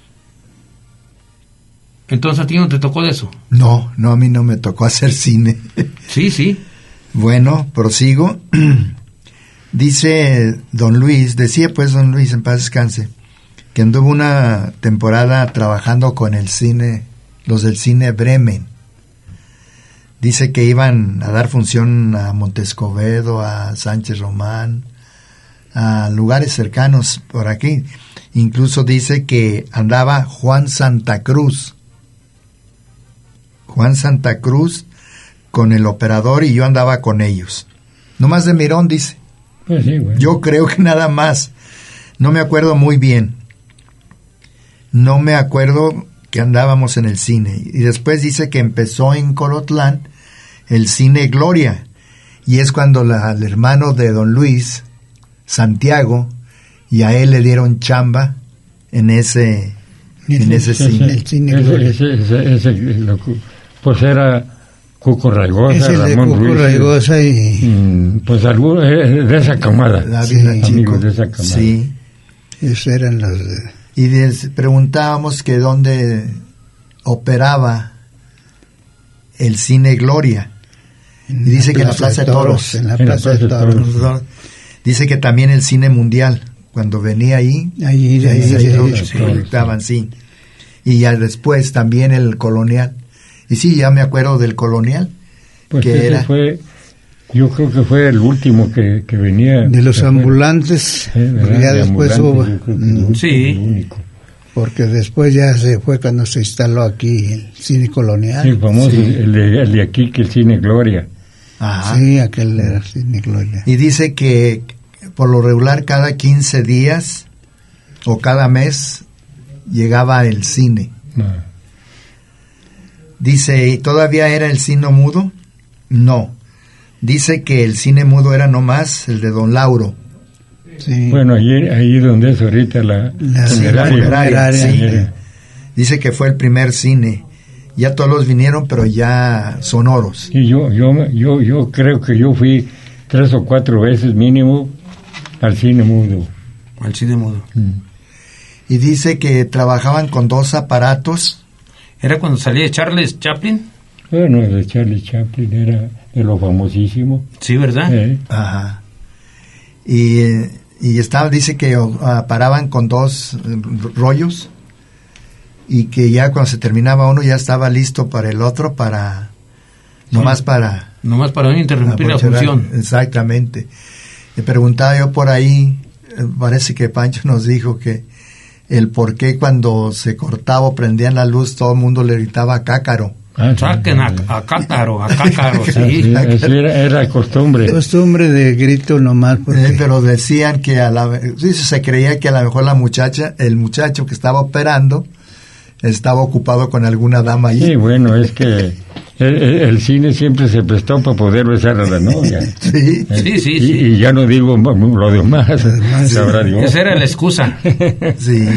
Entonces, ¿a ti no te tocó de eso? No, no, a mí no me tocó hacer cine. Sí, sí. Bueno, prosigo. Dice don Luis, decía pues don Luis, en paz descanse, que anduvo una temporada trabajando con el cine, los del cine Bremen. Dice que iban a dar función a Montescobedo, a Sánchez Román, a lugares cercanos por aquí. Incluso dice que andaba Juan Santa Cruz. Juan Santa Cruz con el operador, y yo andaba con ellos. No más de mirón, dice. Pues sí, bueno. Yo creo que nada más. No me acuerdo muy bien. No me acuerdo que andábamos en el cine. Y después dice que empezó en Colotlán el cine Gloria. Y es cuando la, el hermano de don Luis, Santiago, y a él le dieron chamba en ese, en ese, ese cine. El cine ese, Gloria. ese, ese, ese, lo, pues era Cuco Raigosa, es el de Ramón Cuco Ruiz, Raigosa y... pues algo de esa camada. David Sí, Chico. De esa camada. Sí. Esos eran los... De... Y les preguntábamos que dónde operaba el cine Gloria. Y dice que en la Plaza de Toros. En la Plaza de Toros. Dice que también el cine mundial, cuando venía ahí, Ahí, ahí, ahí, ahí lo sí, proyectaban, sí. Y ya después también el Colonial. Y sí, ya me acuerdo del Colonial. Pues que ese era... fue, yo creo que fue el último que, que venía. de los fue, ambulantes, eh, porque ya de después ambulantes, hubo... yo creo que el último, Sí. el único. Porque después ya se fue cuando se instaló aquí el cine colonial. Sí, famoso, Sí. El, de, el de aquí, que el cine Gloria. Ajá. Sí, aquel era el cine Gloria. Y dice que por lo regular cada quince días o cada mes llegaba el cine. No. Dice, ¿y todavía era el cine mudo? No. Dice que el cine mudo era nomás el de don Lauro. Sí. Bueno, ahí, ahí donde es ahorita la, La- Sí, la funeraria. funeraria, sí. Funeraria. Dice que fue el primer cine. Ya todos los vinieron, pero ya sonoros. Sí, yo, yo, yo, yo creo que yo fui tres o cuatro veces mínimo al cine mudo. Al cine mudo. Mm. Y dice que trabajaban con dos aparatos. ¿Era cuando salía Charles Chaplin? Bueno, el de Charlie Chaplin era de lo famosísimo. Sí, ¿verdad? Eh, Ajá. Y, eh, y estaba, dice que ah, paraban con dos eh, rollos, y que ya cuando se terminaba uno ya estaba listo para el otro, para nomás para Nomás para no interrumpir la funcionar. función. Exactamente. Le preguntaba yo por ahí, eh, parece que Pancho nos dijo que el por qué cuando se cortaba o prendían la luz todo el mundo le gritaba cácaro. Ah, saquen a, a cácaro, a cácaro, sí. Sí, era, era costumbre. Costumbre de grito nomás. Porque... Eh, pero decían que a la, sí, se creía que a lo mejor la muchacha, el muchacho que estaba operando, estaba ocupado con alguna dama ahí. Sí, bueno, es que el, el cine siempre se prestó para poder besar a la novia. Sí, sí, sí. Y, sí. y ya no digo lo demás. Sí. Sabrá Dios. Esa era la excusa. Sí.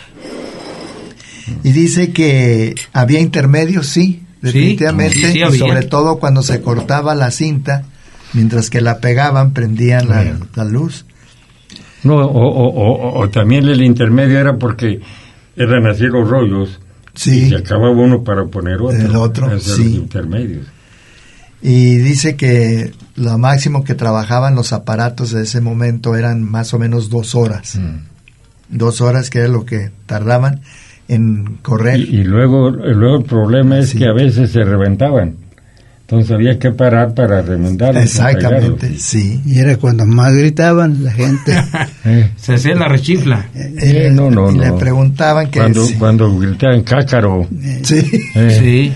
Y dice que había intermedios, sí, definitivamente, sí, sí y había. sobre todo cuando se cortaba la cinta, mientras que la pegaban, prendían la, la luz. No, o, o, o, o también el intermedio era porque eran así los rollos. Sí. Y se acababa uno para poner otro. El otro, Esos sí. Los intermedios. Y dice que lo máximo que trabajaban los aparatos de ese momento eran más o menos dos horas. Mm. Dos horas, que era lo que tardaban en correr. Y, y luego, luego el problema es Sí. que a veces se reventaban. Entonces había que parar para remendarlos. Exactamente, sí. Y era cuando más gritaban la gente. Eh, Se hacía la rechifla. eh, no, no, y no. le preguntaban que Cuando, sí. cuando gritaban cácaro. Sí. eh, Sí.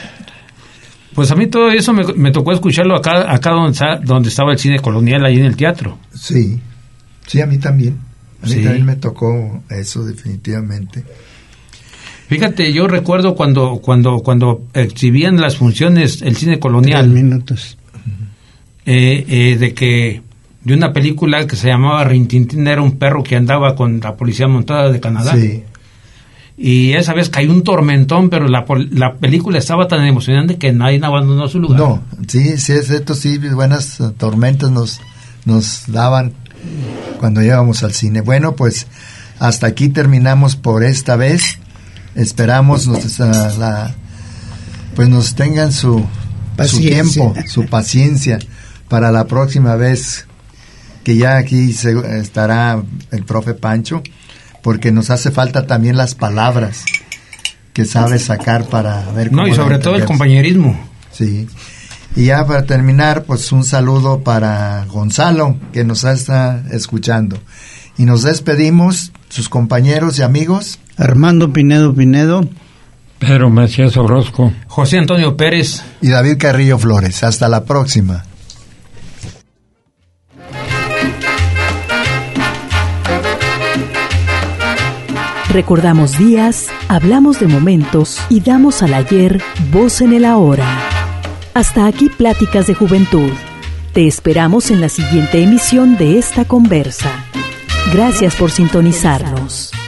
Pues a mí todo eso me, me tocó escucharlo acá, acá donde, está- donde estaba el cine colonial, ahí en el teatro. Sí, sí, a mí también. A mí Sí. también me tocó eso, definitivamente. Fíjate, yo recuerdo cuando cuando cuando exhibían las funciones el cine Tres colonial, minutos. eh, eh, de que de una película que se llamaba Rintintín, era un perro que andaba con la policía montada de Canadá. Sí, Y esa vez cayó un tormentón, pero la, pol- la película estaba tan emocionante que nadie abandonó su lugar. no, sí, sí, es cierto, sí, buenas eh, tormentas nos, nos daban cuando íbamos al cine. Bueno, pues hasta aquí terminamos por esta vez. Esperamos nos, uh, la, pues nos tengan su, su Paciencia. tiempo, su paciencia para la próxima vez, que ya aquí se, estará el profe Pancho, porque nos hace falta también las palabras que sabe sacar para ver cómo No, y la sobre todo el entendemos. compañerismo. Sí. Y ya para terminar, pues un saludo para Gonzalo, que nos está escuchando. Y nos despedimos, sus compañeros y amigos. Armando Pinedo Pinedo. Pedro Macías Orozco. José Antonio Pérez. Y David Carrillo Flores. Hasta la próxima. Recordamos días, hablamos de momentos y damos al ayer voz en el ahora. Hasta aquí Pláticas de Juventud. Te esperamos en la siguiente emisión de esta conversa. Gracias por sintonizarnos.